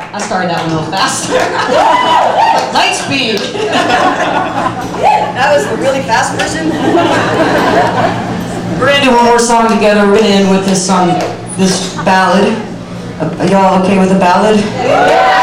I started that one a little fast. Light speed. That was the really fast version. We're gonna do one more song together. We're gonna end with this song, this ballad. Are y'all okay with a ballad?